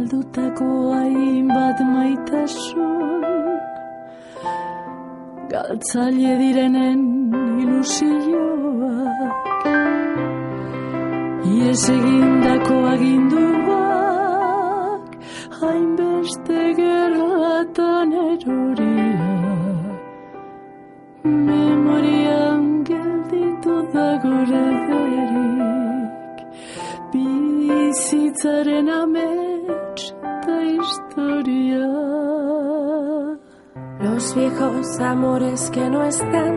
galdutako hainbat maitasun, galtzaile direnen ilusioak, ies egindako aginduak, hainbeste gerlatan eroria, memorian gelditu da gure berik, bizitzaren amets da historia. Los viejos amores que no están,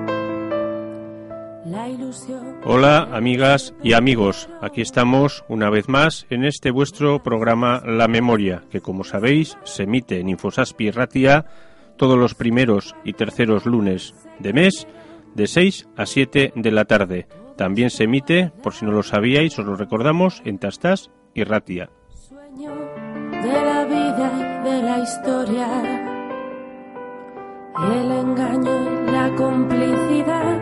la ilusión. Hola amigas y amigos, aquí estamos una vez más en este vuestro programa La Memoria, que como sabéis se emite en Infosaspi y Ratia todos los primeros y terceros lunes de mes de 6 a 7 de la tarde. También se emite, por si no lo sabíais, os lo recordamos, en Tastas y Ratia. Sueño de la vida y de la historia, el engaño y la complicidad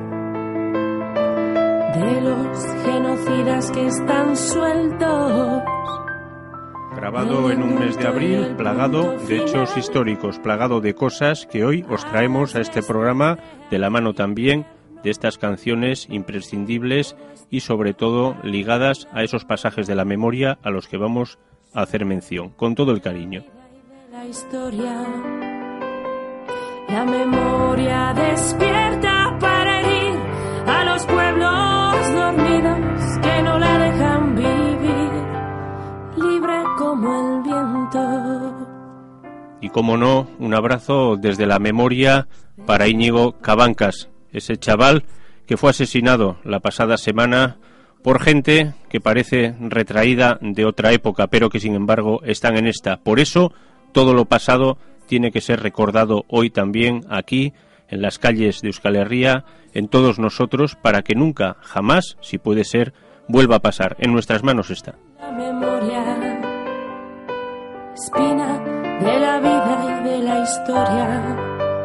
de los genocidas que están sueltos. Grabado en un mes de abril, plagado de hechos históricos, plagado de cosas que hoy os traemos a este programa, de la mano también de estas canciones imprescindibles y sobre todo ligadas a esos pasajes de la memoria a los que vamos a hacer mención, con todo el cariño. La memoria despierta para herir a los pueblos dormidos que no la dejan vivir, libre como el viento. Y como no, un abrazo desde la memoria para Íñigo Cabancas, ese chaval que fue asesinado la pasada semana por gente que parece retraída de otra época, pero que sin embargo están en esta. Por eso, todo lo pasado tiene que ser recordado hoy también aquí, en las calles de Euskal Herria, en todos nosotros, para que nunca, jamás, si puede ser, vuelva a pasar. En nuestras manos está. La memoria, espina de la vida y de la historia.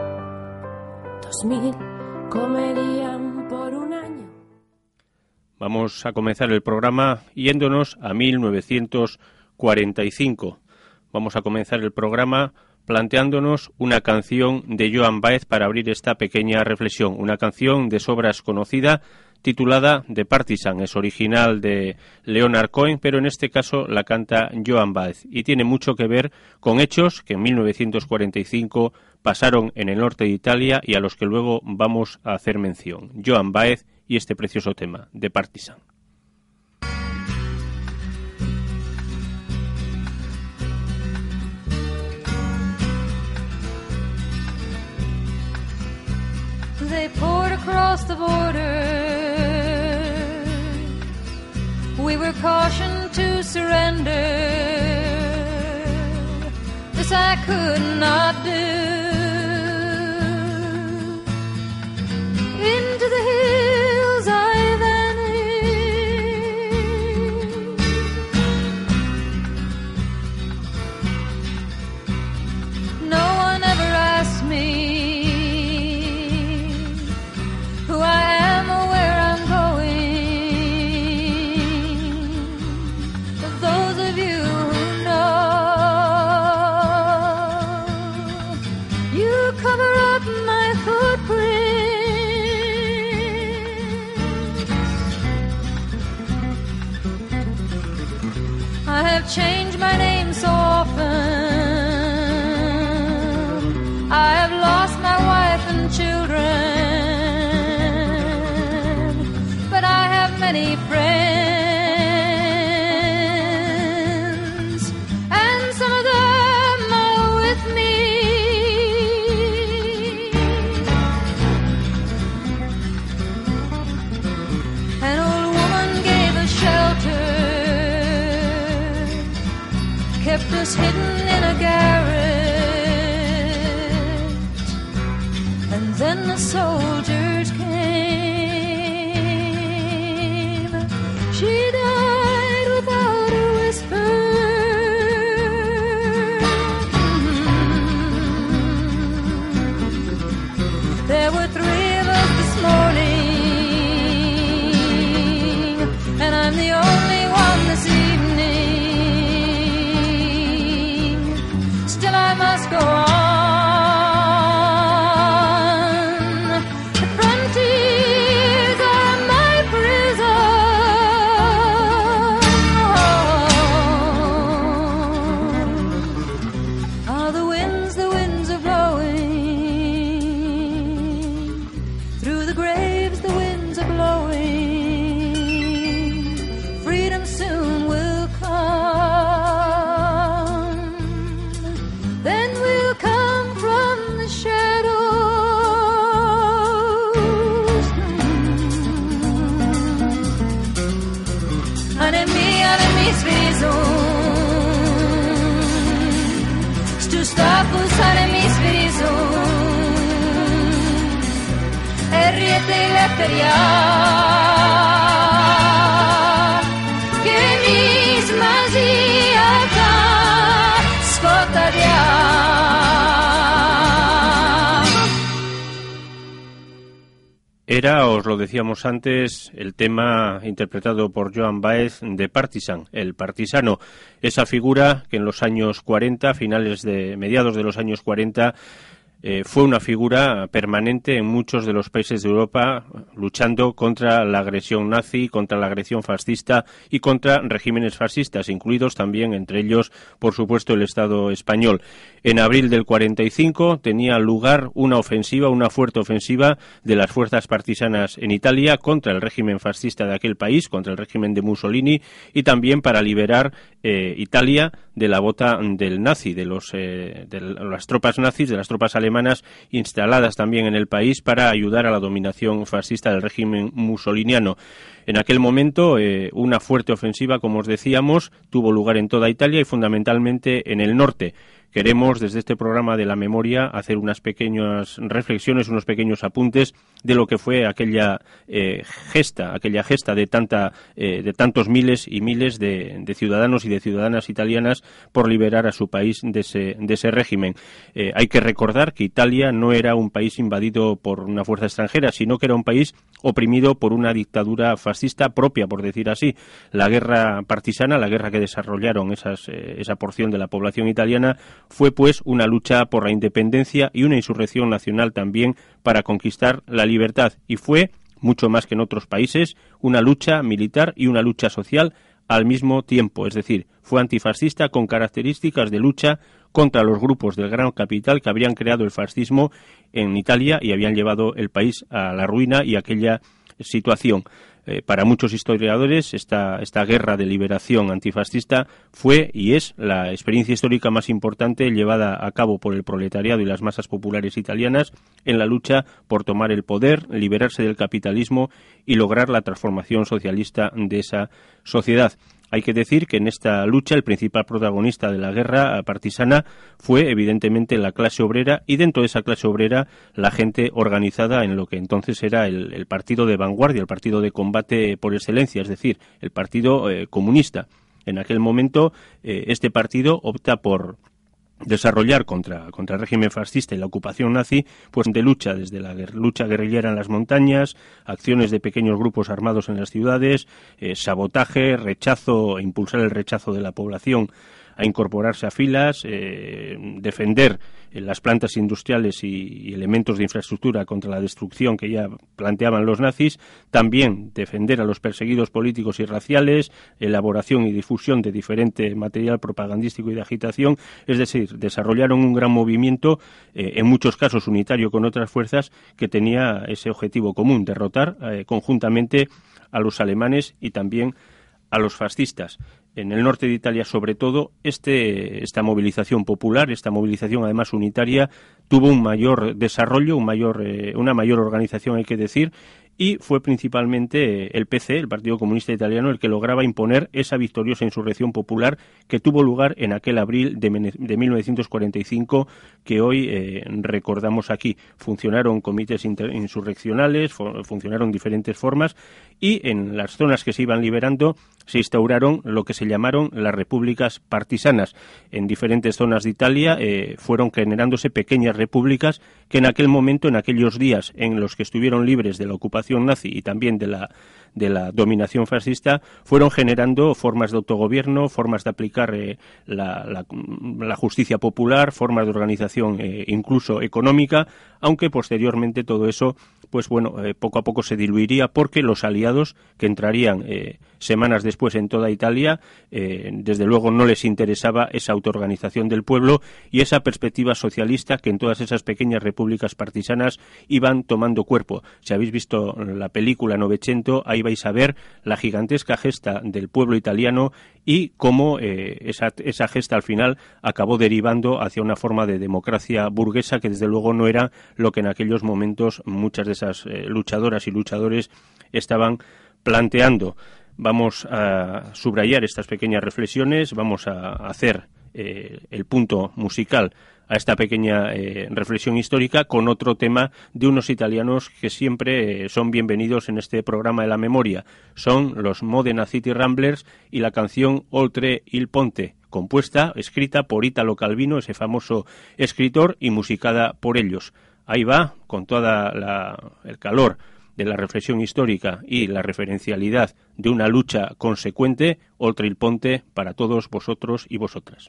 2000 comerían por un año. Vamos a comenzar el programa yéndonos a 1945. Vamos a comenzar el programa planteándonos una canción de Joan Baez para abrir esta pequeña reflexión, una canción de sobras conocida titulada The Partisan, es original de Leonard Cohen, pero en este caso la canta Joan Baez y tiene mucho que ver con hechos que en 1945 pasaron en el norte de Italia y a los que luego vamos a hacer mención. Joan Baez y este precioso tema, The Partisan. They poured across the border. We were cautioned to surrender. This I could not do. Into the hills I vanished. No one ever asked me changed my name so often. I have lost my wife and children, but I have many friends, and some of them are with me. An old woman gave us shelter, kept us hidden in a garret, and then the soldiers came. She died without a whisper. There were 3 of us this morning, and I'm the only one this evening. Eteria, que misma ziaka skotaria. Era, os lo decíamos antes, el tema interpretado por Joan Baez de Partisan, el partisano, esa figura que en los años 40, mediados de los años 40, fue una figura permanente en muchos de los países de Europa, luchando contra la agresión nazi, contra la agresión fascista y contra regímenes fascistas, incluidos también entre ellos, por supuesto, el Estado español. En abril del 45 tenía lugar una fuerte ofensiva de las fuerzas partisanas en Italia contra el régimen fascista de aquel país, contra el régimen de Mussolini, y también para liberar Italia de la bota del nazi, de las tropas nazis, de las tropas alemanas instaladas también en el país para ayudar a la dominación fascista del régimen mussoliniano. En aquel momento, una fuerte ofensiva, como os decíamos, tuvo lugar en toda Italia y fundamentalmente en el norte. Queremos, desde este programa de la memoria, hacer unas pequeñas reflexiones, unos pequeños apuntes de lo que fue aquella gesta de tantos miles y miles de ciudadanos y de ciudadanas italianas por liberar a su país de ese régimen. Hay que recordar que Italia no era un país invadido por una fuerza extranjera, sino que era un país oprimido por una dictadura fascista propia, por decir así. La guerra partisana, la guerra que desarrollaron esa porción de la población italiana, fue pues una lucha por la independencia y una insurrección nacional también para conquistar la libertad, y fue, mucho más que en otros países, una lucha militar y una lucha social al mismo tiempo, es decir, fue antifascista con características de lucha contra los grupos del gran capital que habrían creado el fascismo en Italia y habían llevado el país a la ruina y a aquella situación. Para muchos historiadores, esta guerra de liberación antifascista fue y es la experiencia histórica más importante llevada a cabo por el proletariado y las masas populares italianas en la lucha por tomar el poder, liberarse del capitalismo y lograr la transformación socialista de esa sociedad. Hay que decir que en esta lucha el principal protagonista de la guerra partisana fue evidentemente la clase obrera, y dentro de esa clase obrera la gente organizada en lo que entonces era el partido de vanguardia, el partido de combate por excelencia, es decir, el partido comunista. En aquel momento este partido opta por desarrollar contra el régimen fascista y la ocupación nazi, pues de lucha, desde la lucha guerrillera en las montañas, acciones de pequeños grupos armados en las ciudades, sabotaje, impulsar el rechazo de la población a incorporarse a filas, defender las plantas industriales y elementos de infraestructura contra la destrucción que ya planteaban los nazis, también defender a los perseguidos políticos y raciales, elaboración y difusión de diferente material propagandístico y de agitación, es decir, desarrollaron un gran movimiento, en muchos casos unitario con otras fuerzas, que tenía ese objetivo común, derrotar conjuntamente a los alemanes y también a los fascistas. En el norte de Italia, sobre todo, esta movilización popular, esta movilización además unitaria, tuvo un mayor desarrollo, una mayor organización, hay que decir, y fue principalmente el PC, el Partido Comunista Italiano, el que lograba imponer esa victoriosa insurrección popular que tuvo lugar en aquel abril de 1945 que hoy recordamos aquí. Funcionaron comités insurreccionales, funcionaron diferentes formas, y en las zonas que se iban liberando se instauraron lo que se llamaron las repúblicas partisanas. En diferentes zonas de Italia fueron generándose pequeñas repúblicas que en aquel momento, en aquellos días en los que estuvieron libres de la ocupación nazi y también de la dominación fascista, fueron generando formas de autogobierno, formas de aplicar la justicia popular, formas de organización incluso económica, aunque posteriormente todo eso, pues bueno, poco a poco se diluiría, porque los aliados que entrarían semanas después en toda Italia, desde luego no les interesaba esa autoorganización del pueblo y esa perspectiva socialista que en todas esas pequeñas repúblicas partisanas iban tomando cuerpo. Si habéis visto la película Novecento, ahí vais a ver la gigantesca gesta del pueblo italiano y cómo esa gesta al final acabó derivando hacia una forma de democracia burguesa que desde luego no era lo que en aquellos momentos muchas de esas luchadoras y luchadores estaban planteando. Vamos a subrayar estas pequeñas reflexiones, vamos a hacer el punto musical a esta pequeña reflexión histórica con otro tema de unos italianos que siempre son bienvenidos en este programa de la memoria. Son los Modena City Ramblers y la canción Oltre il Ponte, compuesta, escrita por Italo Calvino, ese famoso escritor, y musicada por ellos. Ahí va, con toda el calor de la reflexión histórica y la referencialidad de una lucha consecuente, Oltre il Ponte para todos vosotros y vosotras.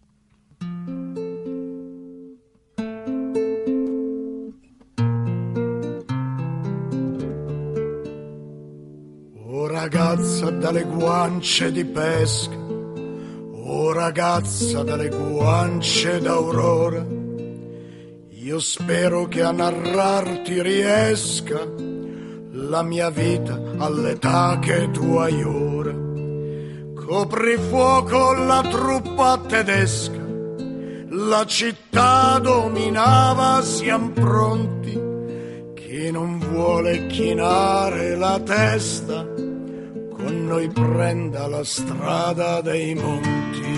Oh ragazza dalle guance di pesca, oh ragazza dalle guance d'aurora, io spero che a narrarti riesca la mia vita all'età che tu hai ora. Coprifuoco la truppa tedesca, la città dominava, siam pronti. Chi non vuole chinare la testa, con noi prenda la strada dei monti.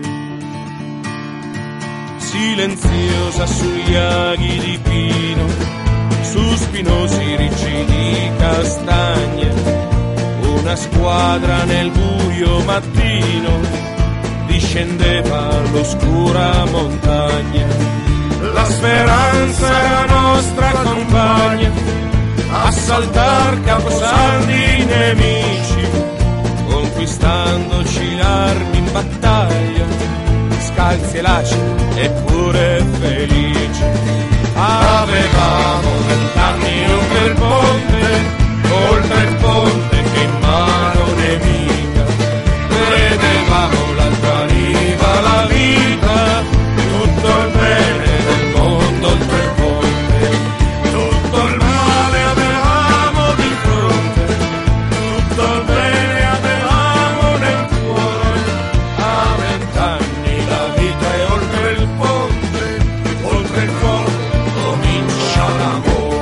Silenziosa sugli aghi di pino, su spinosi ricci di castagne, una squadra nel buio mattino discendeva all'oscura montagna. La speranza è la nostra compagna, assaltar caposaldi nemici, conquistandoci l'armi in battaglia, scalzi e laceri eppure felici. Avevamo 20 anni oltre il ponte che in mano nemica, vedevamo l'altra riva, la vita, tutto il bene del mondo oltre il ponte, tutto il male avevamo di fronte, tutto il bene avevamo nel cuore. A 20 anni la vita è oltre il ponte, oltre il ponte comincia l'amore.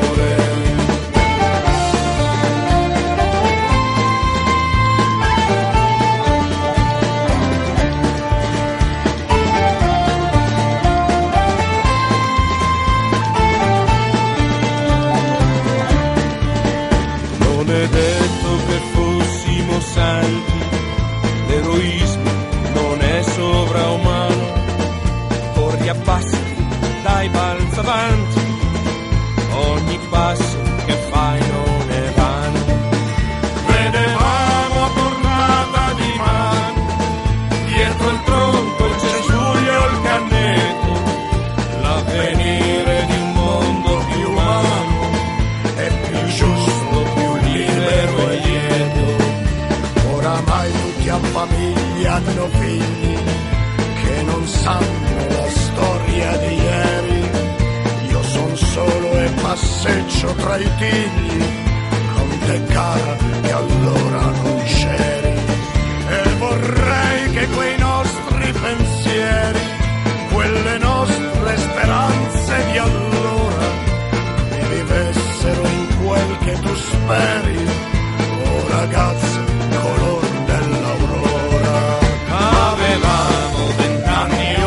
Non è detto che fossimo santi, l'eroismo non è sovraumano, corri abbassati, dai balza avanti, ogni passo che fai non è vano. Vedevamo a portata di mano, dietro il tronco il cespuglio, il cannetto, l'avvenire di un mondo più umano, è più giusto, più libero e lieto. Oramai tutti a famiglia hanno figli che non sanno la storia di ieri. Io son solo e passeggio tra i tigli, con te cara che allora non c'eri. E vorrei che quei nostri pensieri, quelle nostre speranze di allora, mi vivessero in quel che tu speri, oh ragazza, color dell'aurora. Avevamo 20 anni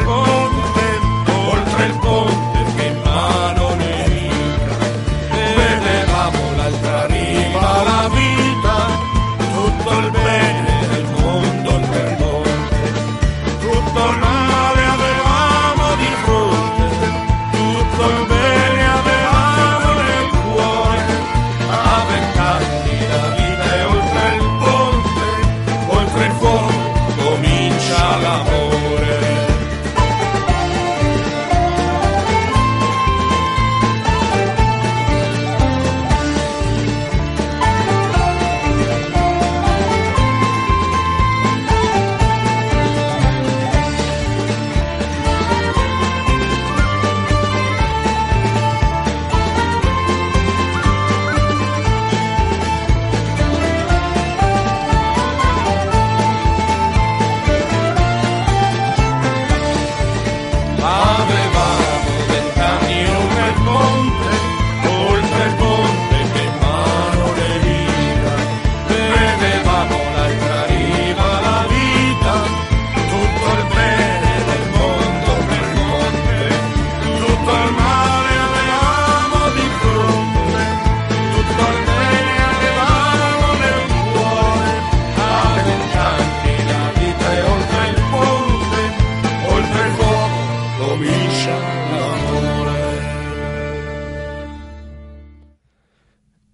oltre il ponte che in mano nemica, vedevamo l'altra riva, la vita, tutto il bene del mondo oltre il ponte, tutto il male avevamo di fronte, tutto il bene avevamo nel cuore.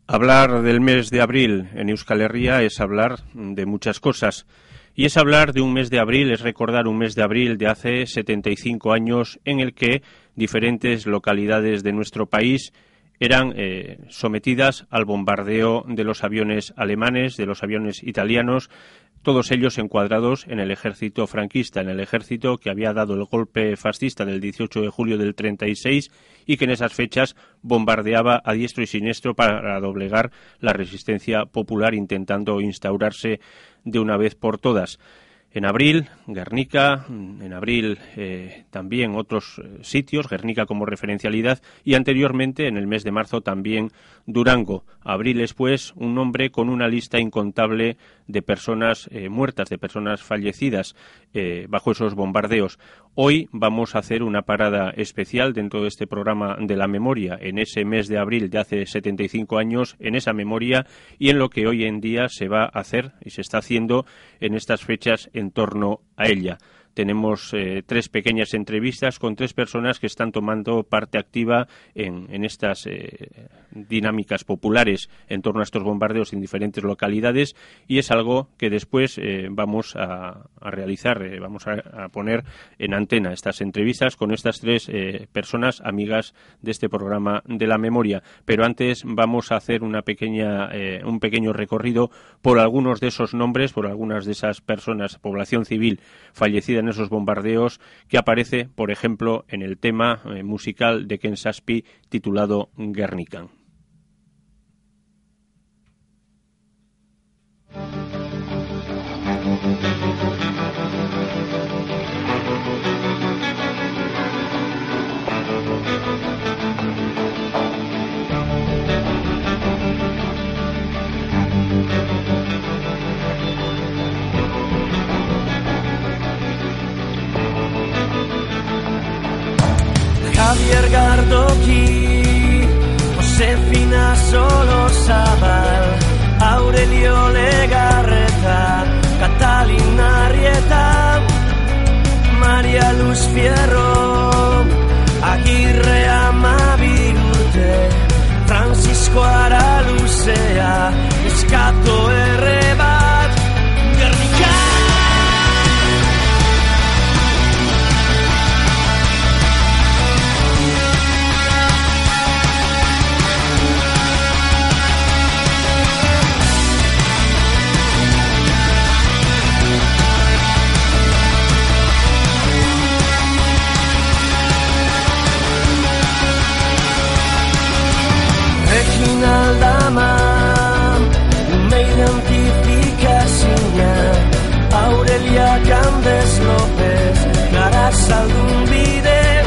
Hablar del mes de abril en Euskal Herria es hablar de muchas cosas. Y es hablar de un mes de abril, es recordar un mes de abril de hace 75 años en el que diferentes localidades de nuestro país eran sometidas al bombardeo de los aviones alemanes, de los aviones italianos, todos ellos encuadrados en el ejército franquista, en el ejército que había dado el golpe fascista del 18 de julio del 36 y que en esas fechas bombardeaba a diestro y siniestro para doblegar la resistencia popular, intentando instaurarse de una vez por todas. En abril, Guernica, en abril también otros sitios, Guernica como referencialidad, y anteriormente, en el mes de marzo, también Durango. Abril es, pues, un nombre con una lista incontable de personas muertas, de personas fallecidas bajo esos bombardeos. Hoy vamos a hacer una parada especial dentro de este programa de la memoria, en ese mes de abril de hace 75 años, en esa memoria y en lo que hoy en día se va a hacer y se está haciendo en estas fechas en torno a ella. Tenemos 3 pequeñas entrevistas con 3 personas que están tomando parte activa en estas dinámicas populares en torno a estos bombardeos en diferentes localidades, y es algo que después vamos a realizar, vamos a poner en antena estas entrevistas con estas 3 personas amigas de este programa de la memoria. Pero antes vamos a hacer un pequeño recorrido por algunos de esos nombres, por algunas de esas personas, población civil fallecida en esos bombardeos, que aparece, por ejemplo, en el tema musical de Ken Saspi titulado Guernica. Javier Gardoki, Josefina Solozabal, Aurelio Legarreta, Catalina Arrieta, María Luz Fierro, Aguirre Amabigurte, Francisco Aralucea, Escato Errebat, Guernica. Aldama, me identifikazina, Aurelia Gandes López, Clara Saldumbide,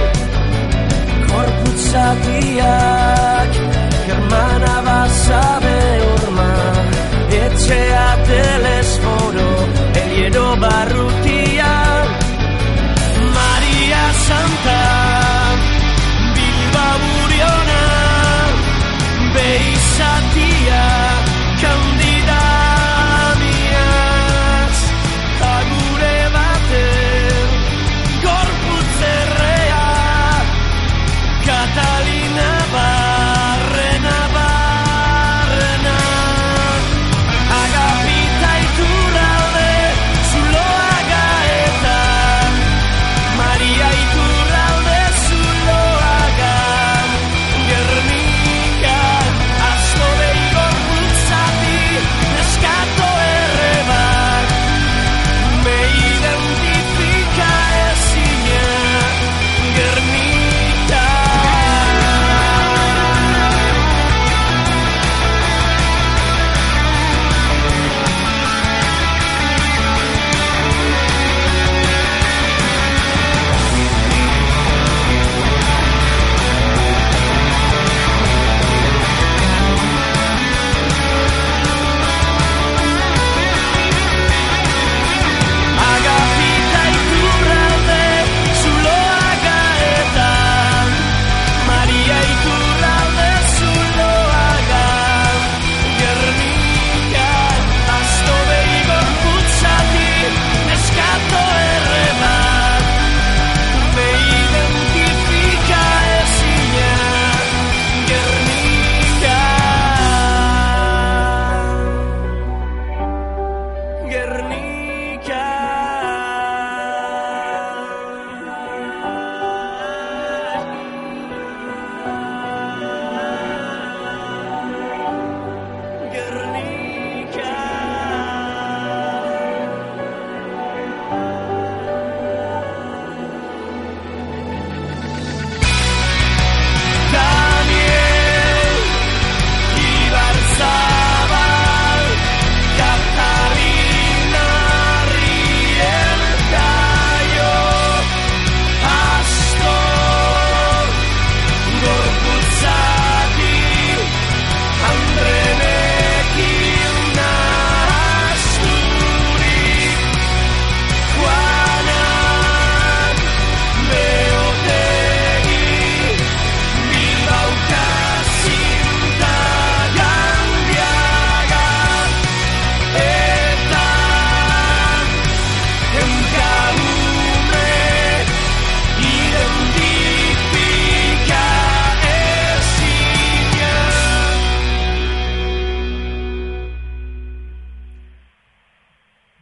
Korputzatiak, Germana Basabe Urma, Etxea Telesforo, Eliero Barrutia, María Santa, Bilba Buriona, Beisatia, Candida Miaz, Agure Bater, Gorputz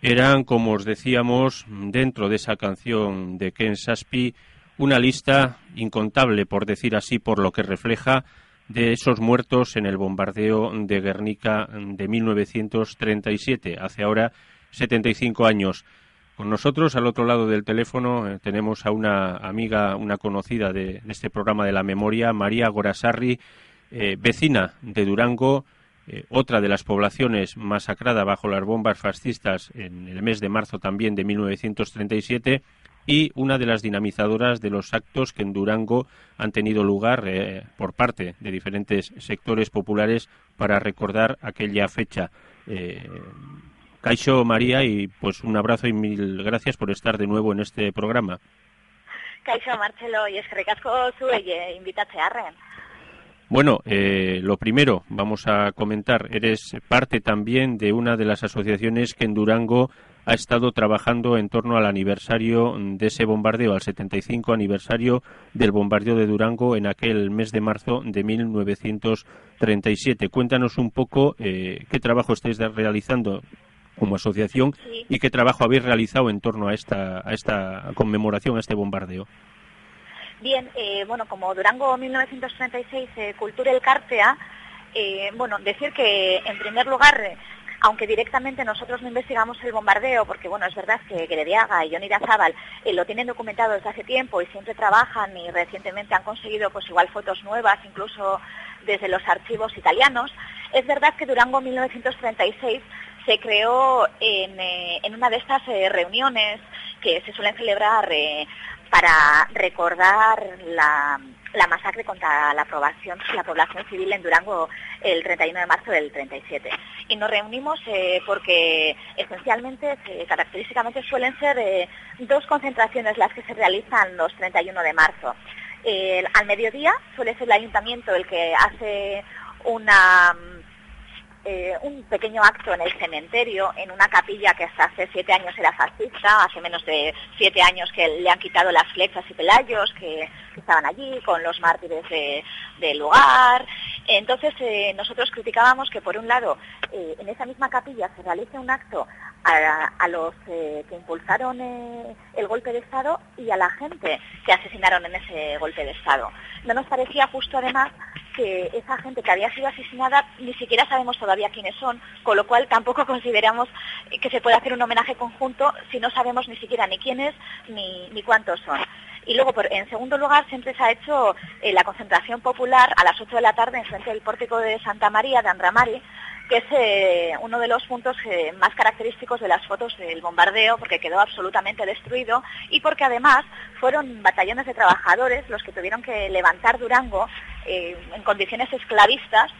Eran, como os decíamos, dentro de esa canción de Ken Saspi, una lista incontable, por decir así, por lo que refleja, de esos muertos en el bombardeo de Guernica de 1937, hace ahora 75 años. Con nosotros, al otro lado del teléfono, tenemos a una amiga, una conocida de este programa de la memoria, María Gorasarri, vecina de Durango, otra de las poblaciones masacrada bajo las bombas fascistas en el mes de marzo también de 1937, y una de las dinamizadoras de los actos que en Durango han tenido lugar por parte de diferentes sectores populares para recordar aquella fecha. Kaixo, María, y pues un abrazo y mil gracias por estar de nuevo en este programa. Kaixo, Marcelo, y eskerrik asko zuei invitatzearren. Bueno, lo primero, vamos a comentar, eres parte también de una de las asociaciones que en Durango ha estado trabajando en torno al aniversario de ese bombardeo, al 75 aniversario del bombardeo de Durango en aquel mes de marzo de 1937. Cuéntanos un poco qué trabajo estáis realizando como asociación y qué trabajo habéis realizado en torno a esta conmemoración, a este bombardeo. Bien, bueno, como Durango 1936 Kultura Elkartea, decir que en primer lugar, aunque directamente nosotros no investigamos el bombardeo, porque bueno, es verdad que Gerediaga y Jon Irazábal lo tienen documentado desde hace tiempo y siempre trabajan, y recientemente han conseguido pues igual fotos nuevas, incluso desde los archivos italianos. Es verdad que Durango 1936 se creó en una de estas reuniones que se suelen celebrar para recordar la masacre contra la población civil en Durango el 31 de marzo del 37. Y nos reunimos porque esencialmente, característicamente suelen ser dos concentraciones las que se realizan los 31 de marzo. Al mediodía suele ser el ayuntamiento el que hace un pequeño acto en el cementerio, en una capilla que hasta hace 7 años era fascista, hace menos de 7 años que le han quitado las flechas y pelayos que estaban allí, con los mártires del lugar. Entonces nosotros criticábamos que por un lado en esa misma capilla se realice un acto a los que impulsaron el golpe de Estado y a la gente que asesinaron en ese golpe de Estado. No nos parecía justo, además, que esa gente que había sido asesinada ni siquiera sabemos todavía quiénes son, con lo cual tampoco consideramos que se pueda hacer un homenaje conjunto si no sabemos ni siquiera ni quiénes ni cuántos son. Y luego, en segundo lugar, siempre se ha hecho la concentración popular a las 8 de la tarde en frente del pórtico de Santa María de Andramari, que es uno de los puntos más característicos de las fotos del bombardeo, porque quedó absolutamente destruido y porque además fueron batallones de trabajadores los que tuvieron que levantar Durango en condiciones esclavistas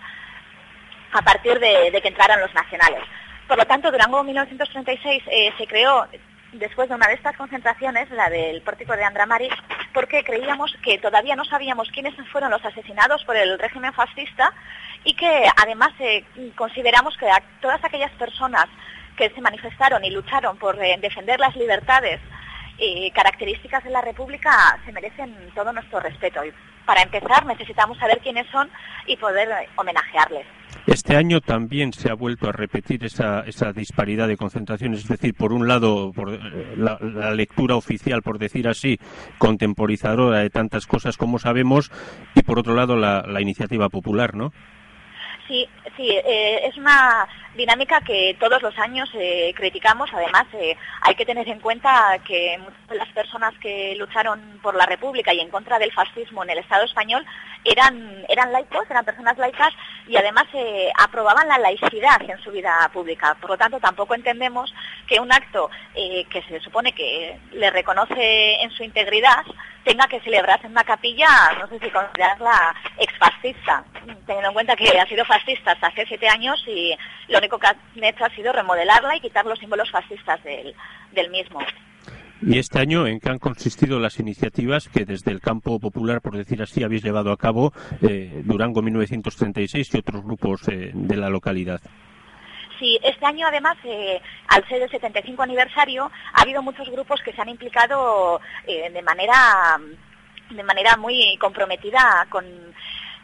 a partir de que entraran los nacionales. Por lo tanto, Durango 1936 se creó después de una de estas concentraciones, la del pórtico de Andramari, porque creíamos que todavía no sabíamos quiénes fueron los asesinados por el régimen fascista y que además consideramos que a todas aquellas personas que se manifestaron y lucharon por defender las libertades características de la República se merecen todo nuestro respeto. Y para empezar necesitamos saber quiénes son y poder homenajearles. Este año también se ha vuelto a repetir esa disparidad de concentraciones, es decir, por un lado por la lectura oficial, por decir así, contemporizadora de tantas cosas como sabemos, y por otro lado la iniciativa popular, ¿no? Sí, es una dinámica que todos los años criticamos. Además, hay que tener en cuenta que muchas de las personas que lucharon por la República y en contra del fascismo en el Estado español eran laicos, eran personas laicas y además aprobaban la laicidad en su vida pública. Por lo tanto, tampoco entendemos que un acto que se supone que le reconoce en su integridad tenga que celebrarse en una capilla, no sé si considerarla exfascista, teniendo en cuenta que ha sido fascista hasta hace 7 años y lo único que han hecho ha sido remodelarla y quitar los símbolos fascistas del mismo. ¿Y este año en qué han consistido las iniciativas que desde el campo popular, por decir así, habéis llevado a cabo Durango 1936 y otros grupos de la localidad? Sí, este año además, al ser el 75 aniversario, ha habido muchos grupos que se han implicado de manera muy comprometida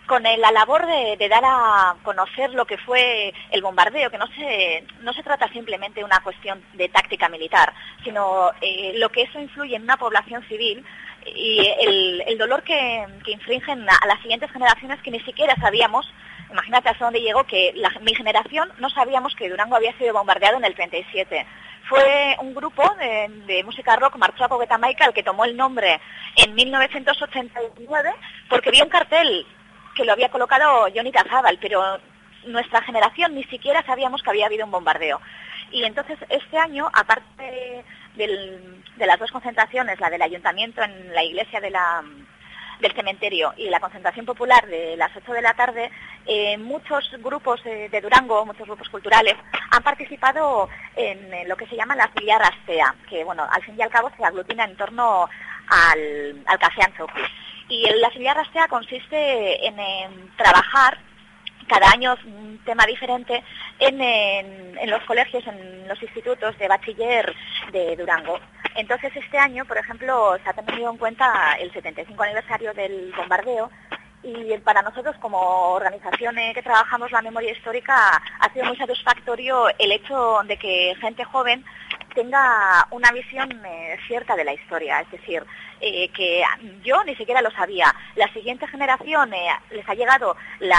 con la labor de dar a conocer lo que fue el bombardeo, que no se trata simplemente de una cuestión de táctica militar, sino lo que eso influye en una población civil y el dolor que infringen a las siguientes generaciones que ni siquiera sabíamos. Imagínate hasta dónde llegó, que mi generación no sabíamos que Durango había sido bombardeado en el 37. Fue un grupo de música rock, Martxoak Hogeita Hamaika, el que tomó el nombre en 1989, porque vio un cartel que lo había colocado Jon Irazabal, pero nuestra generación ni siquiera sabíamos que había habido un bombardeo. Y entonces este año, aparte de las dos concentraciones, la del ayuntamiento en la iglesia del cementerio y la concentración popular de las 8 de la tarde, muchos grupos de Durango, muchos grupos culturales, han participado en lo que se llama la Filiar Astea, que bueno, al fin y al cabo se aglutina en torno al Café Antzoki. Y la Filiar Astea consiste en trabajar cada año un tema diferente en los colegios, en los institutos de bachiller de Durango. Entonces este año, por ejemplo, se ha tenido en cuenta el 75 aniversario del bombardeo y para nosotros como organización que trabajamos la memoria histórica ha sido muy satisfactorio el hecho de que gente joven tenga una visión cierta de la historia, es decir, que yo ni siquiera lo sabía. La siguiente generación les ha llegado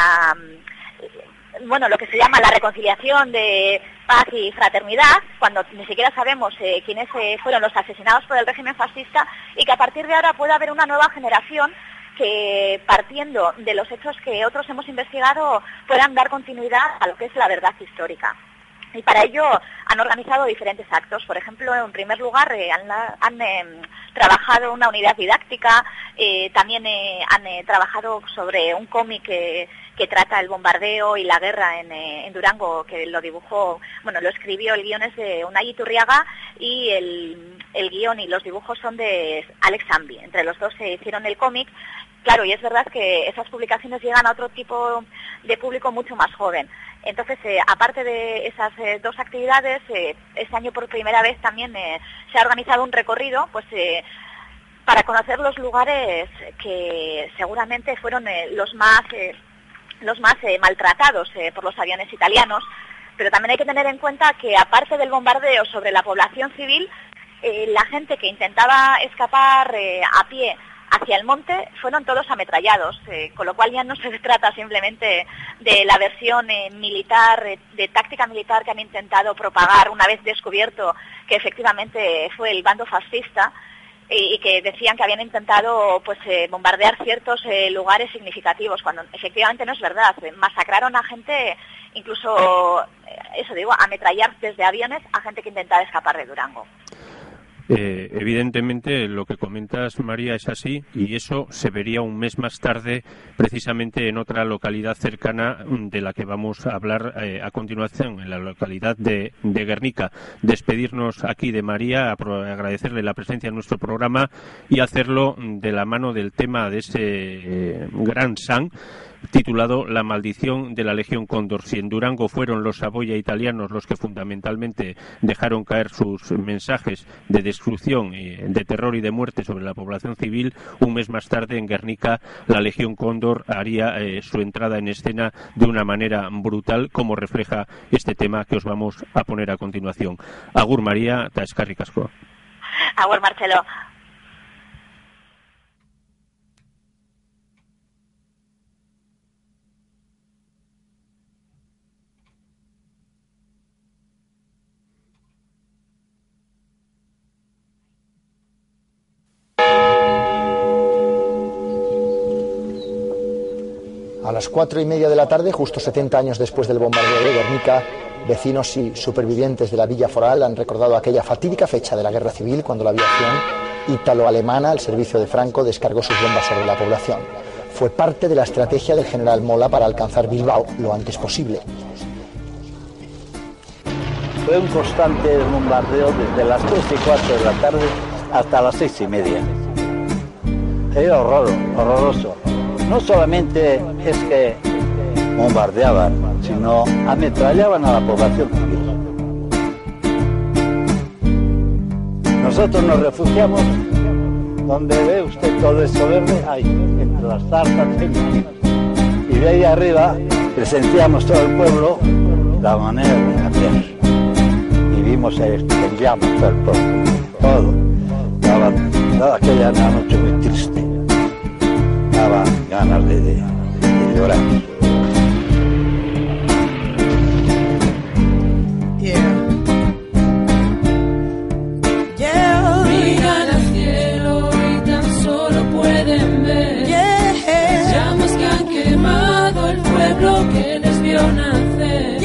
lo que se llama la reconciliación de paz y fraternidad, cuando ni siquiera sabemos quiénes fueron los asesinados por el régimen fascista, y que a partir de ahora pueda haber una nueva generación que, partiendo de los hechos que otros hemos investigado, puedan dar continuidad a lo que es la verdad histórica. Y para ello han organizado diferentes actos. Por ejemplo, en primer lugar, han trabajado una unidad didáctica, también han trabajado sobre un cómic que trata el bombardeo y la guerra en Durango, que lo dibujó, lo escribió, el guión es de Unai Iturriaga y el guión y los dibujos son de Alex Zambi. Entre los dos se hicieron el cómic. Claro, y es verdad que esas publicaciones llegan a otro tipo de público mucho más joven. Entonces, aparte de esas dos actividades, este año por primera vez también se ha organizado un recorrido, para conocer los lugares que seguramente fueron los más maltratados por los aviones italianos. Pero también hay que tener en cuenta que, aparte del bombardeo sobre la población civil, la gente que intentaba escapar a pie hacia el monte fueron todos ametrallados, con lo cual ya no se trata simplemente de la versión militar, de táctica militar que han intentado propagar una vez descubierto que efectivamente fue el bando fascista y que decían que habían intentado bombardear ciertos lugares significativos, cuando efectivamente no es verdad. Masacraron a gente, incluso, ametrallar desde aviones a gente que intentaba escapar de Durango. Evidentemente lo que comentas, María, es así, y eso se vería un mes más tarde precisamente en otra localidad cercana de la que vamos a hablar a continuación, en la localidad de Guernica. Despedirnos aquí de María, agradecerle la presencia en nuestro programa y hacerlo de la mano del tema de ese gran san titulado La maldición de la Legión Cóndor. Si en Durango fueron los Saboya italianos los que fundamentalmente dejaron caer sus mensajes de destrucción, de terror y de muerte sobre la población civil, un mes más tarde en Guernica la Legión Cóndor haría su entrada en escena de una manera brutal, como refleja este tema que os vamos a poner a continuación. Agur María, ta eskerrik asko. Agur Marcelo. A las 4:30 de la tarde, justo 70 años después del bombardeo de Guernica, vecinos y supervivientes de la Villa Foral han recordado aquella fatídica fecha de la Guerra Civil cuando la aviación ítalo-alemana al servicio de Franco descargó sus bombas sobre la población. Fue parte de la estrategia del general Mola para alcanzar Bilbao lo antes posible. Fue un constante bombardeo desde las 3 y 4 de la tarde hasta las 6:30. Era horroroso. No solamente es que bombardeaban, sino ametrallaban a la población civil. Nosotros nos refugiamos donde ve usted todo eso verde, ahí, entre las zarzas. Y ahí arriba presenciamos todo el pueblo la manera de hacer. Y vimos el llama todo el pueblo, todo. Daba aquella noche muy triste. Daba ganas de llorar. Miran al cielo y tan solo pueden ver llamas que han quemado el pueblo que les vio nacer.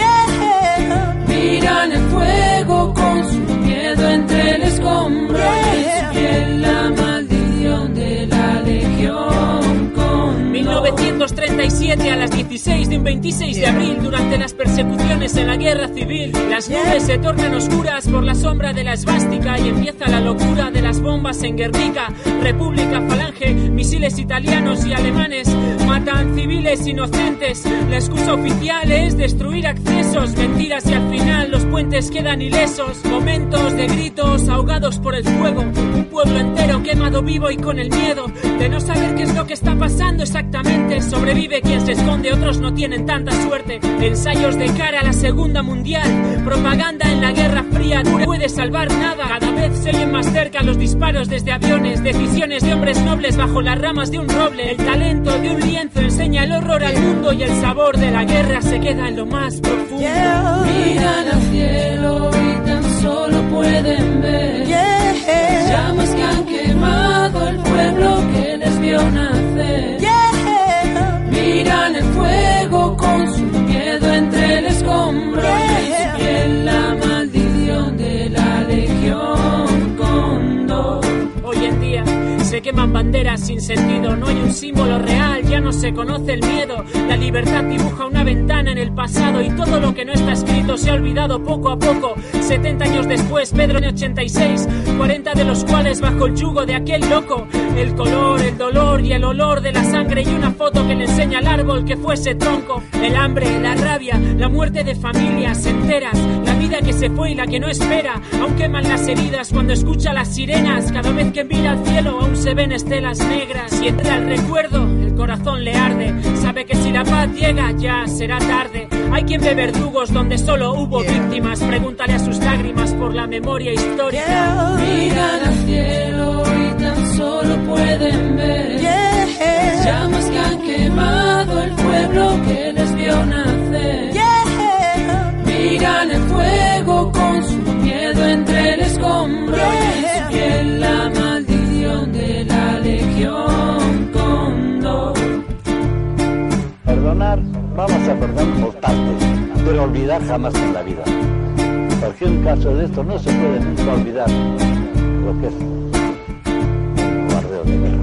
Miran el fuego con su miedo entre el escombro y en su piel la maldición de la legión con 1937 a las 16 de un 26 de abril, durante las persecuciones en la guerra civil, las nubes se tornan oscuras por la sombra de la esvástica y empieza la locura de las bombas en Guernica. República, Falange, misiles italianos y alemanes matan civiles inocentes. La excusa oficial es destruir accesos, mentiras, y al final los puentes quedan ilesos. Momentos de gritos ahogados por el fuego, un pueblo entero quemado vivo y con el miedo de no saber qué es lo que está pasando exactamente. Sobrevive quien se esconde, otros no tienen tanta suerte. Ensayos de cara a la Segunda Mundial, propaganda en la Guerra Fría, no puede salvar nada. Cada vez se oyen más cerca los disparos desde aviones, decisiones de hombres nobles bajo las ramas de un roble. El talento de un lienzo enseña el horror al mundo y el sabor de la guerra se queda en lo más profundo. Miran al cielo y tan solo pueden ver llamas que han quemado el pueblo que les vio nacer. Miran el fuego con su miedo entre el escombro y en su piel la maldición de la legión cóndor. Hoy en día se queman banderas sin sentido, no hay un símbolo real, ya no se conoce el miedo. La libertad dibuja una ventana en el pasado y todo lo que no está escrito se ha olvidado poco a poco. 70 años después, Pedro en 86, 40 de los cuales bajo el yugo de aquel loco. El color, el dolor y el olor de la sangre y una foto que le enseña al árbol que fue ese tronco. El hambre, la rabia, la muerte de familias enteras, la vida que se fue y la que no espera. Aún queman las heridas cuando escucha las sirenas, cada vez que mira al cielo aún se ven estelas negras. Y entra el recuerdo, el corazón le arde, sabe que si la paz llega ya será tarde. Hay quien ve verdugos donde solo hubo víctimas, pregúntale a sus lágrimas por la memoria histórica. Miran al cielo y tan solo pueden ver llamas que han quemado el pueblo que les vio nacer. Miran el fuego con su miedo entre el escombro y en su piel la maldición de la legión cóndor. Perdonar, vamos a perdonar por partes, pero olvidar jamás en la vida. Porque en un caso de esto no se puede nunca olvidar lo que es un bombardeo de guerra.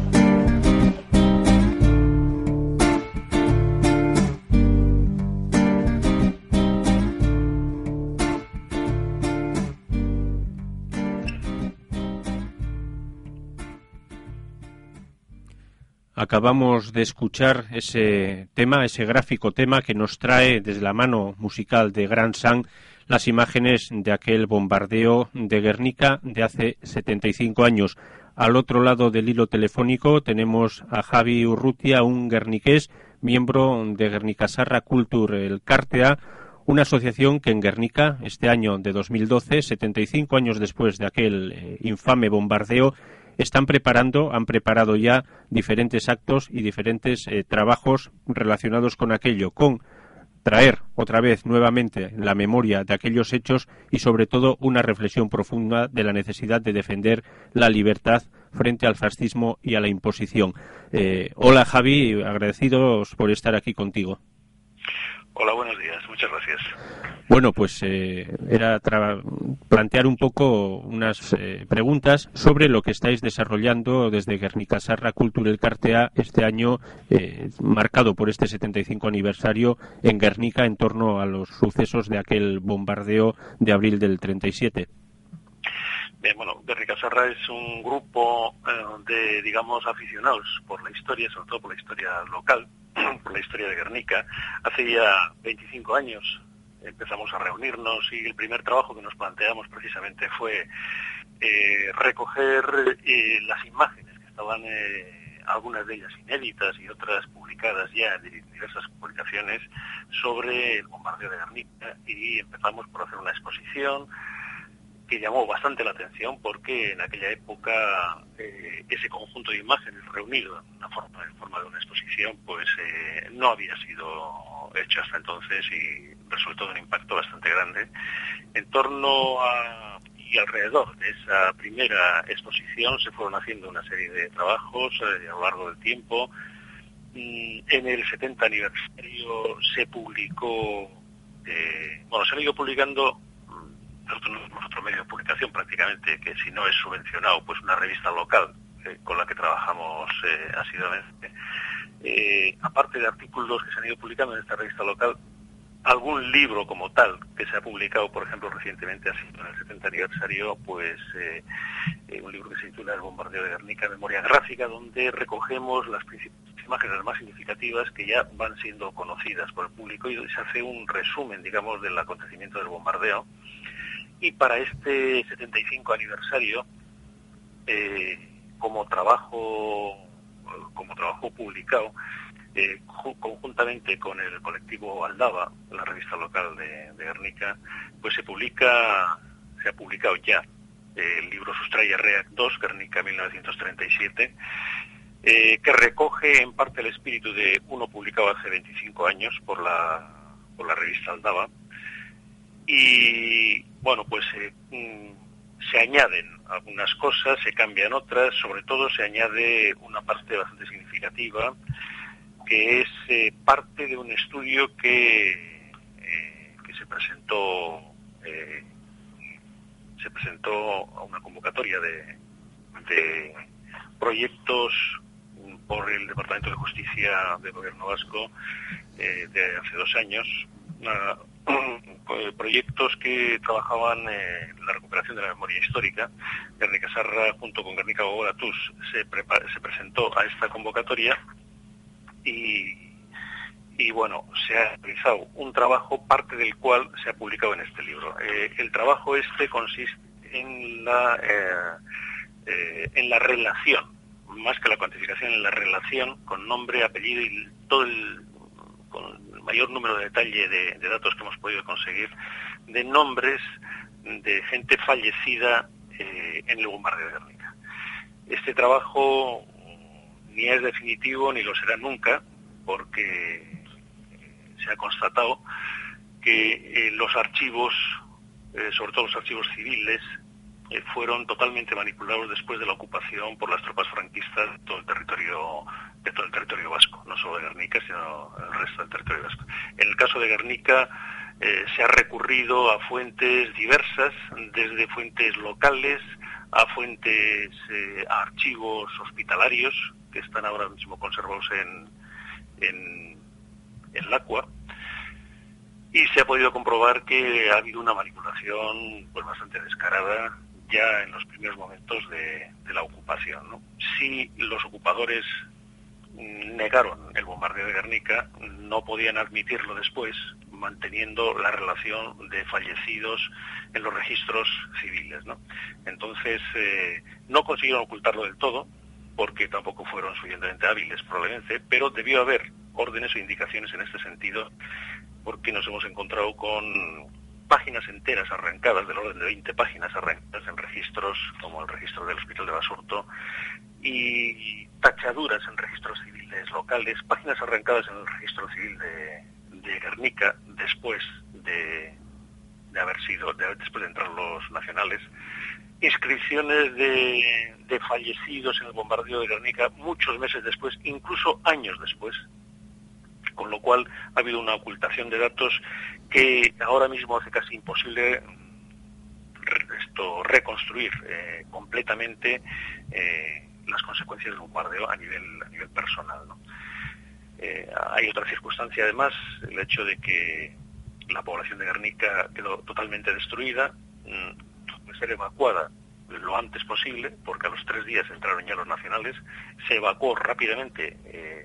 Acabamos de escuchar ese tema, ese gráfico tema que nos trae desde la mano musical de Gran Sang las imágenes de aquel bombardeo de Guernica de hace 75 años. Al otro lado del hilo telefónico tenemos a Javi Urrutia, un guerniqués, miembro de Guernica-Sarra Kultur Elkartea, una asociación que en Guernica, este año de 2012, 75 años después de aquel infame bombardeo, han preparado ya diferentes actos y diferentes trabajos relacionados con aquello, con traer otra vez nuevamente la memoria de aquellos hechos y sobre todo una reflexión profunda de la necesidad de defender la libertad frente al fascismo y a la imposición. Hola Javi, agradecidos por estar aquí contigo. Hola, buenos días, muchas gracias. Bueno, pues era plantear un poco unas preguntas sobre lo que estáis desarrollando desde Guernica-Sarra Kultur Elkartea este año, marcado por este 75 aniversario en Guernica en torno a los sucesos de aquel bombardeo de abril del 37. Bien, bueno, Guernica-Sarra es un grupo de, digamos, aficionados por la historia, sobre todo por la historia local, por la historia de Guernica. Hace ya 25 años empezamos a reunirnos y el primer trabajo que nos planteamos precisamente fue recoger las imágenes que estaban algunas de ellas inéditas y otras publicadas ya en diversas publicaciones, sobre el bombardeo de Guernica, y empezamos por hacer una exposición que llamó bastante la atención porque en aquella época ese conjunto de imágenes reunido en forma de una exposición pues no había sido hecho hasta entonces, y resultó un impacto bastante grande. En torno a y alrededor de esa primera exposición se fueron haciendo una serie de trabajos a lo largo del tiempo. En el 70 aniversario se publicó, se han ido publicando. Nosotros no tenemos otro medio de publicación prácticamente, que si no es subvencionado, pues una revista local con la que trabajamos asiduamente. Aparte de artículos que se han ido publicando en esta revista local, algún libro como tal que se ha publicado, por ejemplo, recientemente, así en el 70 aniversario, pues un libro que se titula El bombardeo de Guernica, memoria gráfica, donde recogemos las principales imágenes más significativas que ya van siendo conocidas por el público, y se hace un resumen, digamos, del acontecimiento del bombardeo. Y para este 75 aniversario, como trabajo publicado, conjuntamente con el colectivo Aldaba, la revista local de Guernica, pues se ha publicado ya el libro Sustraya Reac 2, Guernica 1937, que recoge en parte el espíritu de uno publicado hace 25 años por la revista Aldaba. Y bueno, pues se añaden algunas cosas, se cambian otras, sobre todo se añade una parte bastante significativa, que es parte de un estudio que se presentó a una convocatoria de proyectos por el Departamento de Justicia del Gobierno Vasco de hace 2 años. Proyectos que trabajaban en la recuperación de la memoria histórica. Guernica Sarra, junto con Guernica Gogora Tuz, se presentó a esta convocatoria y bueno, se ha realizado un trabajo, parte del cual se ha publicado en este libro. El trabajo consiste en la relación, más que la cuantificación, en la relación con nombre, apellido y con el mayor número de detalle de datos que hemos podido conseguir, de nombres de gente fallecida en el bombardeo de Guernica. Este trabajo ni es definitivo ni lo será nunca, porque se ha constatado que los archivos, sobre todo los archivos civiles, fueron totalmente manipulados después de la ocupación por las tropas franquistas de todo el territorio vasco, no solo de Guernica, sino el resto del territorio vasco. En el caso de Guernica se ha recurrido a fuentes diversas, desde fuentes locales a fuentes, a archivos hospitalarios que están ahora mismo conservados en Lacua, y se ha podido comprobar que ha habido una manipulación pues bastante descarada ya en los primeros momentos de la ocupación, ¿no? Si los ocupadores negaron el bombardeo de Guernica, no podían admitirlo después, manteniendo la relación de fallecidos en los registros civiles, ¿no? Entonces, no consiguieron ocultarlo del todo, porque tampoco fueron suficientemente hábiles probablemente, pero debió haber órdenes o indicaciones en este sentido, porque nos hemos encontrado con páginas enteras arrancadas, del orden de 20 páginas arrancadas en registros, como el registro del Hospital de Basurto, y tachaduras en registros civiles locales, páginas arrancadas en el registro civil de Guernica después de después de entrar los nacionales, inscripciones de fallecidos en el bombardeo de Guernica muchos meses después, incluso años después, con lo cual ha habido una ocultación de datos que ahora mismo hace casi imposible reconstruir completamente las consecuencias del bombardeo a nivel personal, ¿no? Hay otra circunstancia además, el hecho de que la población de Guernica quedó totalmente destruida, de ser evacuada lo antes posible, porque a los 3 días entraron ya los nacionales, se evacuó rápidamente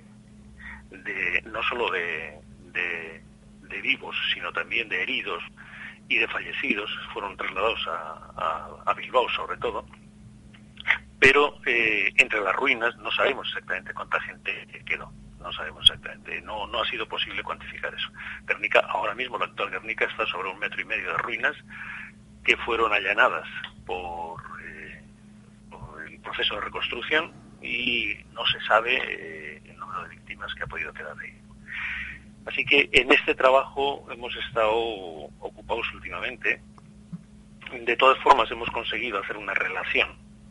no solo de vivos, sino también de heridos y de fallecidos, fueron trasladados a Bilbao sobre todo, pero entre las ruinas no sabemos exactamente cuánta gente quedó. No sabemos exactamente, no ha sido posible cuantificar eso. Guernica, ahora mismo, la actual Guernica está sobre 1,5 metros de ruinas que fueron allanadas por el proceso de reconstrucción y no se sabe el número de víctimas que ha podido quedar ahí. Así que en este trabajo hemos estado ocupados últimamente. De todas formas hemos conseguido hacer una relación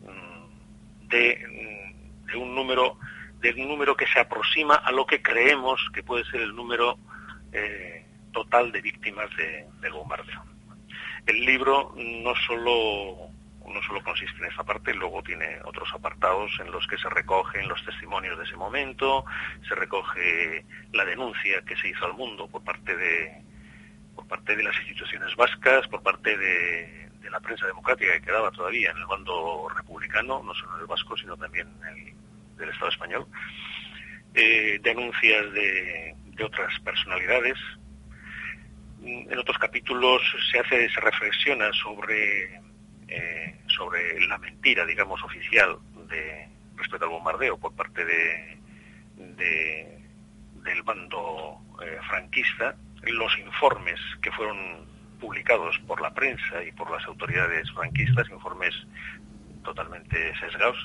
de un número que se aproxima a lo que creemos que puede ser el número total de víctimas del bombardeo. El libro no solo consiste en esta parte, luego tiene otros apartados en los que se recogen los testimonios de ese momento, se recoge la denuncia que se hizo al mundo por parte de las instituciones vascas, por parte de la prensa democrática que quedaba todavía en el bando republicano, no solo en el vasco, sino también del Estado español, denuncias de otras personalidades. En otros capítulos se reflexiona sobre la mentira, digamos, oficial respecto al bombardeo por parte del bando franquista, los informes que fueron publicados por la prensa y por las autoridades franquistas, informes totalmente sesgados.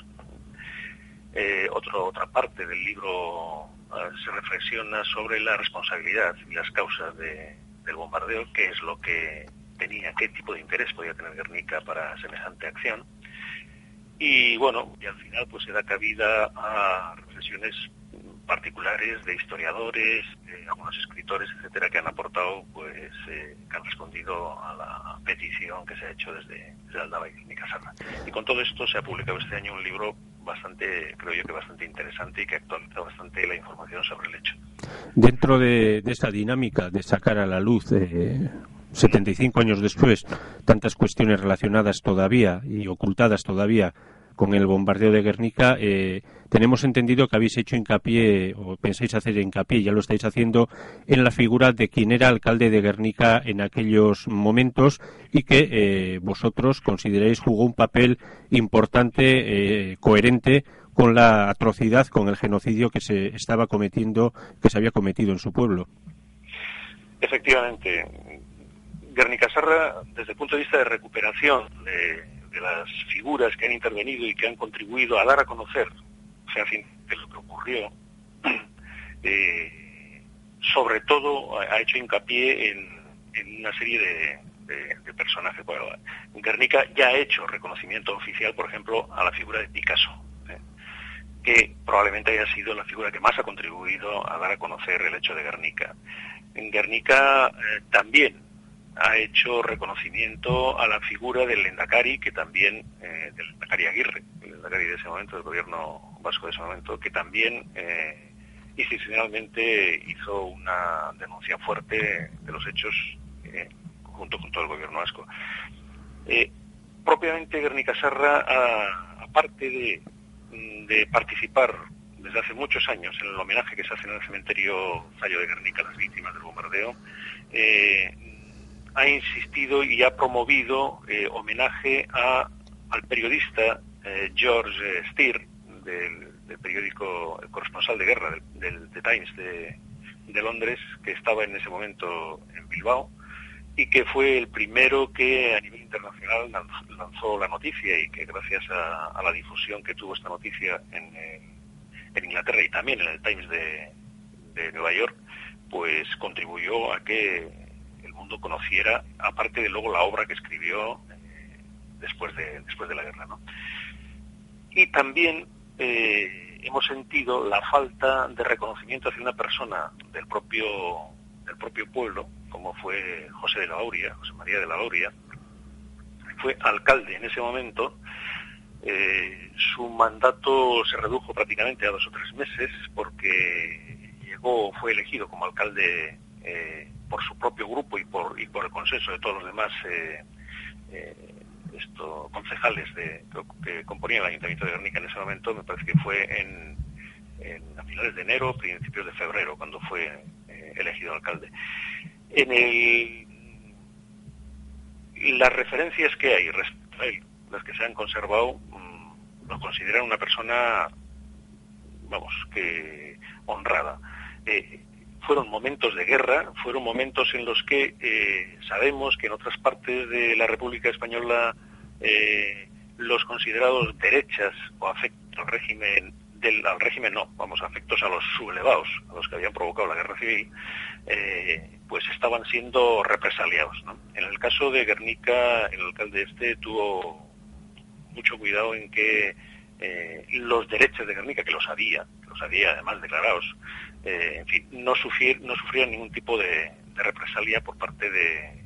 Otra parte del libro se reflexiona sobre la responsabilidad y las causas del bombardeo, qué es lo que tenía, qué tipo de interés podía tener Guernica para semejante acción. Y bueno, y al final pues se da cabida a reflexiones particulares de historiadores, algunos escritores, etcétera, que han aportado, pues, que han respondido a la petición que se ha hecho desde Aldaba y Guernica Sarra. Y con todo esto se ha publicado este año un libro creo yo que bastante interesante y que actualiza bastante la información sobre el hecho. Dentro de esta dinámica de sacar a la luz 75 años después tantas cuestiones relacionadas todavía y ocultadas todavía con el bombardeo de Guernica, tenemos entendido que habéis hecho hincapié, o pensáis hacer hincapié, ya lo estáis haciendo, en la figura de quien era alcalde de Guernica en aquellos momentos y que vosotros consideráis jugó un papel importante, coherente con la atrocidad, con el genocidio que se había cometido en su pueblo. Efectivamente, Guernica Sarra, desde el punto de vista de recuperación de las figuras que han intervenido y que han contribuido a dar a conocer fehacientemente lo que ocurrió, sobre todo ha hecho hincapié en una serie de personajes. Bueno, Guernica ya ha hecho reconocimiento oficial, por ejemplo, a la figura de Picasso, que probablemente haya sido la figura que más ha contribuido a dar a conocer el hecho de Guernica. En Guernica también ha hecho reconocimiento a la figura del Lehendakari, que también, del Lehendakari Aguirre, el Lehendakari de ese momento, del gobierno vasco de ese momento, que también institucionalmente hizo una denuncia fuerte de los hechos junto con todo el gobierno vasco. Propiamente Guernica Sarra, aparte de participar desde hace muchos años en el homenaje que se hace en el cementerio Zallo de Guernica a las víctimas del bombardeo, ha insistido y ha promovido homenaje al periodista George Steer, del periódico El Corresponsal de Guerra, del The Times de Londres, que estaba en ese momento en Bilbao, y que fue el primero que a nivel internacional lanzó la noticia, y que gracias a la difusión que tuvo esta noticia en Inglaterra y también en el Times de Nueva York, pues contribuyó a que el mundo conociera, aparte de luego la obra que escribió después de la guerra, ¿no? Y también hemos sentido la falta de reconocimiento hacia una persona del propio pueblo, como fue José María de la Auria. Fue alcalde en ese momento. Su mandato se redujo prácticamente a 2 o 3 meses porque fue elegido como alcalde por su propio grupo y por el consenso de todos los demás concejales que componían el Ayuntamiento de Guernica en ese momento. Me parece que fue a finales de enero, principios de febrero, cuando fue elegido alcalde. Las referencias que hay respecto a él, las que se han conservado, lo consideran una persona, vamos, que honrada. Fueron momentos de guerra, fueron momentos en los que sabemos que en otras partes de la República Española los considerados derechas o afectos al régimen, afectos a los sublevados, a los que habían provocado la guerra civil, pues estaban siendo represaliados, ¿no? En el caso de Guernica, el alcalde tuvo mucho cuidado en que los derechos de Guernica, que los había además declarados, en fin, no sufrían ningún tipo de represalia por parte de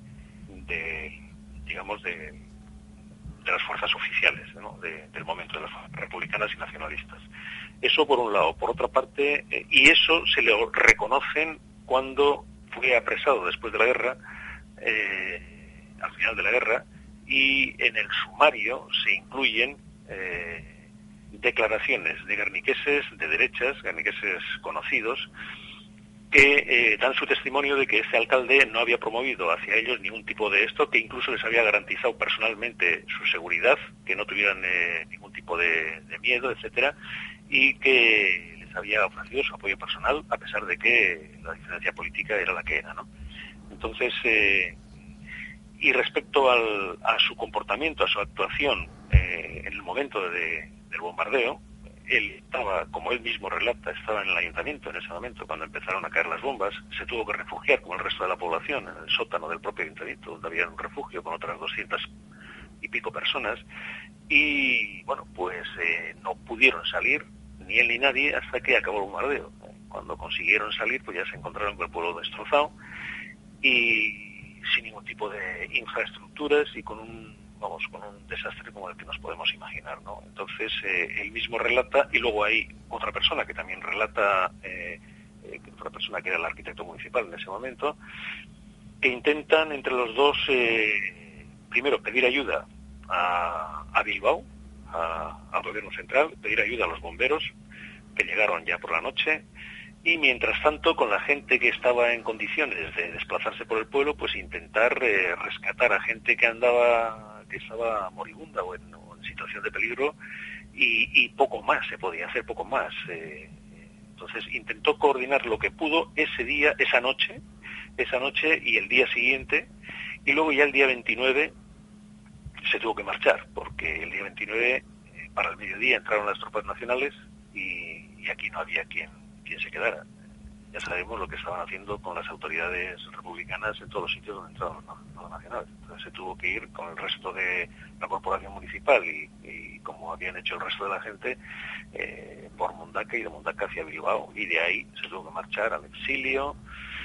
las fuerzas oficiales, ¿no? del momento, de las fuerzas republicanas y nacionalistas. Eso por un lado. Por otra parte, y eso se le reconocen cuando fue apresado después de la guerra, al final de la guerra, y en el sumario se incluyen declaraciones de guerniqueses de derechas, guerniqueses conocidos, que dan su testimonio de que este alcalde no había promovido hacia ellos ningún tipo de esto, que incluso les había garantizado personalmente su seguridad, que no tuvieran ningún tipo de miedo, etcétera, y que les había ofrecido su apoyo personal, a pesar de que la diferencia política era la que era, ¿no? Entonces, y respecto a su comportamiento, a su actuación en el momento del bombardeo, él estaba, como él mismo relata, estaba en el ayuntamiento en ese momento, cuando empezaron a caer las bombas, se tuvo que refugiar, como el resto de la población, en el sótano del propio ayuntamiento, donde había un refugio con otras 200 y pico personas, y bueno, pues no pudieron salir, ni él ni nadie, hasta que acabó el bombardeo. Cuando consiguieron salir, pues ya se encontraron con el pueblo destrozado, y sin ningún tipo de infraestructuras, y con un desastre como el que nos podemos imaginar, ¿no? Entonces, él mismo relata, y luego hay otra persona que también relata, otra persona que era el arquitecto municipal en ese momento, que intentan entre los dos, primero pedir ayuda a Bilbao, al gobierno central, pedir ayuda a los bomberos, que llegaron ya por la noche, y mientras tanto, con la gente que estaba en condiciones de desplazarse por el pueblo, pues intentar rescatar a gente que estaba moribunda o en situación de peligro, y poco más se podía hacer, poco más. Entonces intentó coordinar lo que pudo ese día, esa noche y el día siguiente, y luego ya el día 29 se tuvo que marchar, porque el día 29 para el mediodía entraron las tropas nacionales y aquí no había quien se quedara. Ya sabemos lo que estaban haciendo con las autoridades republicanas en todos los sitios donde entraron los nacionales. Entonces se tuvo que ir con el resto de la corporación municipal y como habían hecho el resto de la gente, por Mundaca, y de Mundaca hacia Bilbao. Y de ahí se tuvo que marchar al exilio,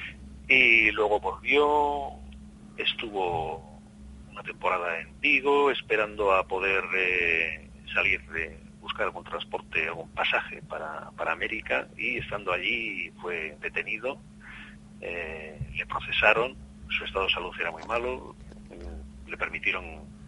y luego volvió, estuvo una temporada en Vigo, esperando a poder salir buscar algún transporte, algún pasaje para América, y estando allí fue detenido, le procesaron, su estado de salud era muy malo, le permitieron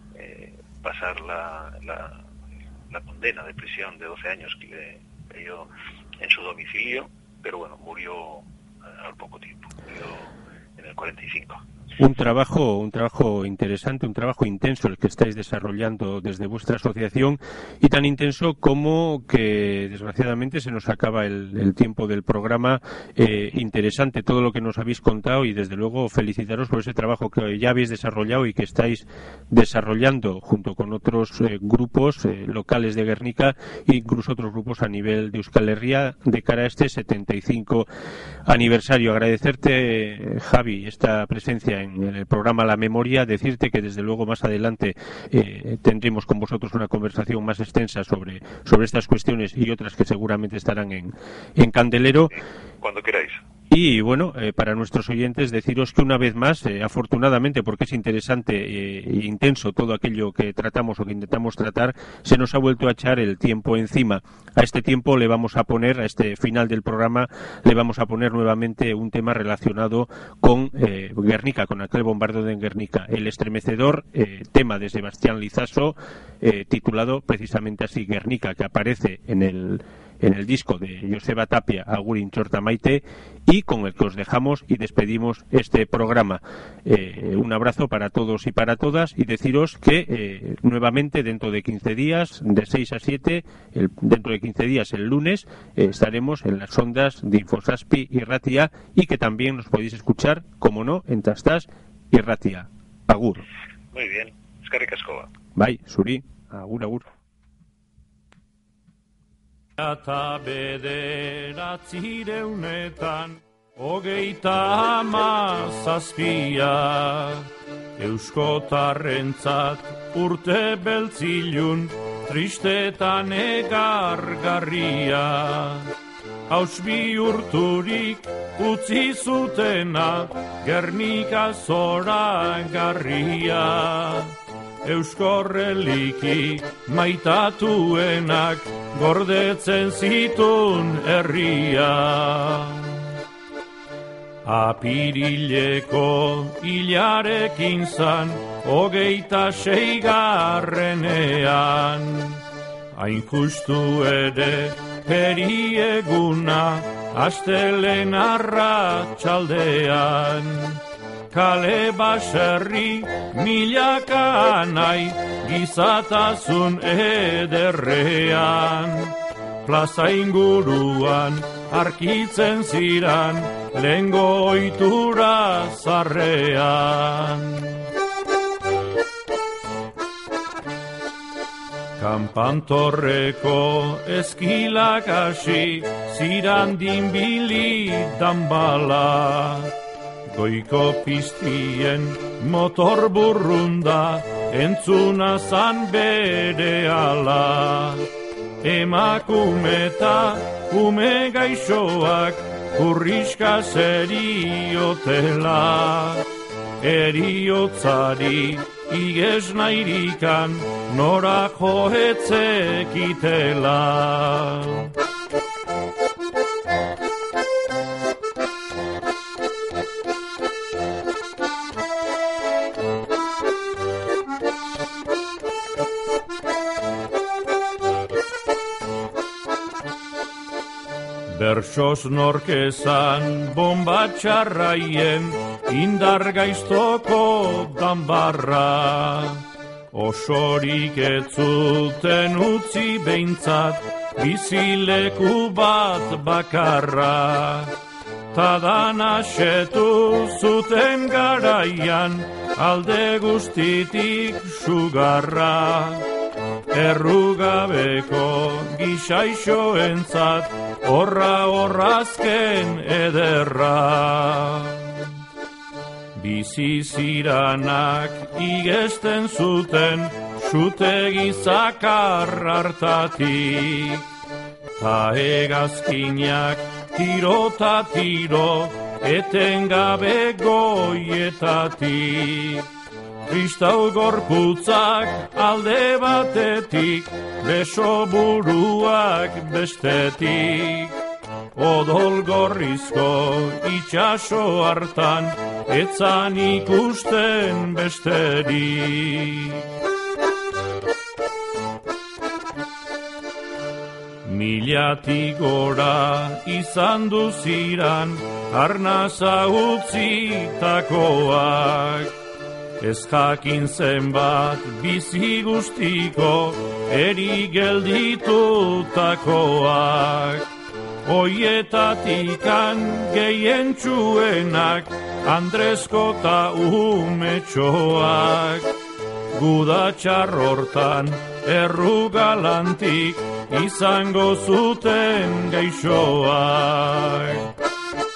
pasar la condena de prisión de 12 años que le cayó en su domicilio, pero bueno, murió al poco tiempo, murió en el 45. Un trabajo interesante, un trabajo intenso el que estáis desarrollando desde vuestra asociación, y tan intenso como que desgraciadamente se nos acaba el tiempo del programa. Interesante todo lo que nos habéis contado, y desde luego felicitaros por ese trabajo que ya habéis desarrollado y que estáis desarrollando junto con otros grupos locales de Guernica e incluso otros grupos a nivel de Euskal Herria de cara a este 75 aniversario. Agradecerte, Javi, esta presencia en el programa La Memoria, decirte que desde luego más adelante tendremos con vosotros una conversación más extensa sobre estas cuestiones y otras que seguramente estarán en candelero. Cuando queráis. Y bueno, para nuestros oyentes deciros que una vez más, afortunadamente, porque es interesante e intenso todo aquello que tratamos o que intentamos tratar, se nos ha vuelto a echar el tiempo encima. A este tiempo le vamos a poner, a este final del programa, le vamos a poner nuevamente un tema relacionado con Guernica, con aquel bombardeo de Guernica, el estremecedor tema de Sebastián Lizaso, titulado precisamente así, Guernica, que aparece en en el disco de Joseba Tapia, Agurin Chorta Maite, y con el que os dejamos y despedimos este programa. Un abrazo para todos y para todas, y deciros que nuevamente dentro de 15 días, de 6 a 7, dentro de 15 días, el lunes, estaremos en las ondas de Infosaspi y Ratia, y que también nos podéis escuchar, como no, en Tastás y Ratia. Agur. Muy bien, eskerrik asko. Bai, zuri, agur, agur. Eta bederatzieunetan, 37 euskotarrentzat urte beltzilun, tristetan egargarria. Haus bihurturik utzi zutena, Gernika zoragarria. Euskorreliki maitatuenak gordetzen zitun herria. Apirileko hilarekin zan 26. Hain justu ere perieguna astelen arratsaldean. Kale baserri milaka nahi gizatasun ederrean. Plaza inguruan arkitzen ziran lehengo ohitura zarrean. Kanpantorreko eskilak hasi ziran dinbili danbala. Goiko piztien motor burrunda entzuna zan berehala. Emakumeta ume gaixoak kurriska zeriotela. Eriotzari iges nairikan nora joetzekitela. Bersoz norkezan bomba txarraien indar gaiztoko danbarra. Osorik ez zuten utzi behintzat bizileku bat bakarra. Tadan asetu zuten garaian alde guztitik sugarra. Errugabeko gisaixoentzat horrazken ederra. Bizi ziranak igesten zuten sutegi zakar hartatik. Ta hegazkinak tiro ta tiro etengabe goietatik. Kristau gorputzak alde batetik, beso buruak bestetik. Odol gorrizko itxaso hartan, etzan ikusten besterik. Milatik gora izan duziran, arnaza utzitakoak. Ez jakin zenbat bizi guztiko eri gelditutakoak. Oietatikan gehien txuenak Andresko ta umetxoak. Gudatxar hortan errugalantik izango zuten gaixoak.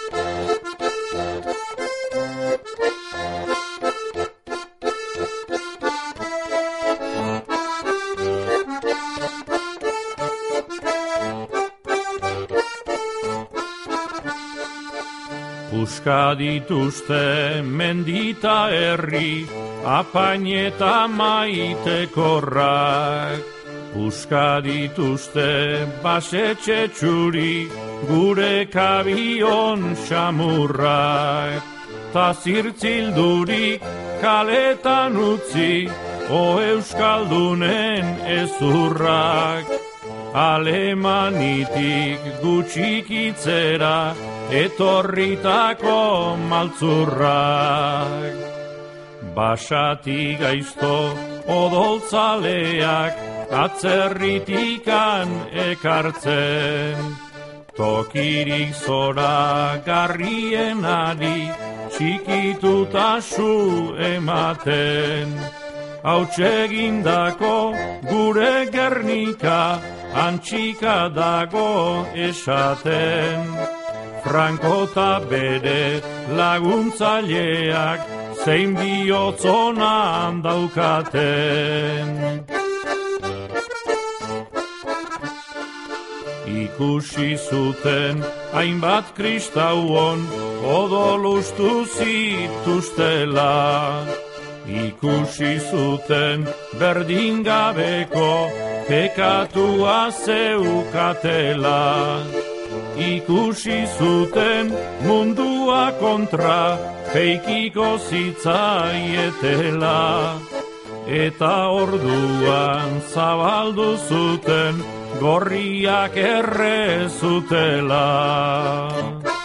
Puska dituzte mendita herri, apaineta maitekorrak. Puska dituzte basetxe txuri, gure kabion xamurrak. Ta zirtzildurik kaletan utzi, o euskaldunen ezurrak. Alemanitik gutxikitzera etorritako maltzurrak. Basati gaizto odoltzaleak atzerritikan ekartzen, tokirik zora garrienari txikituta su ematen. Hautsegindako gure Gernika antxika dago esaten. Franko ta bere laguntzaileak zein bihotzonan daukaten. Ikusi zuten hainbat kristauon odolustu zituztela. Ikusi zuten berdingabeko pekatua zeukatela. Ikusi zuten mundua kontra peikiko zitzaietela. Eta orduan zabaldu zuten gorriak erre zutela.